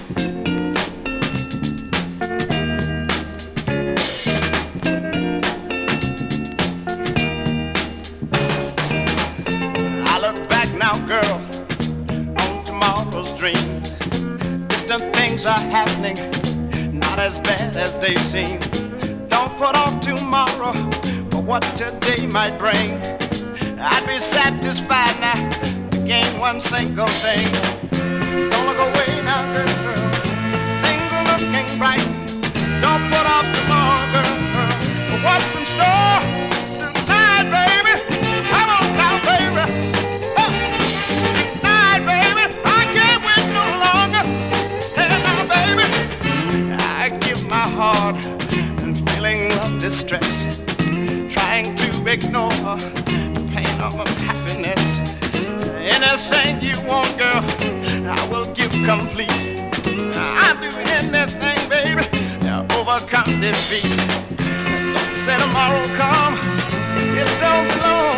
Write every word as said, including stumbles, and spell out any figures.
I look back now, girl, on tomorrow's dream. Distant things are happening, not as bad as they seem. Don't put off tomorrow for what today might bring. I'd be satisfied now to gain one single thing. Don't look away now, girl, things are looking bright. Don't put off tomorrow, girl, for what's in store tonight, baby. Come on now, baby. Oh, tonight, baby, I can't wait no longer. And now, baby, I give my heart and feeling of distress, trying to ignore the pain of unhappiness. Anything you want, girl, I will give complete. I'll do anything, baby, to overcome defeat. Don't say tomorrow come, it don't belong.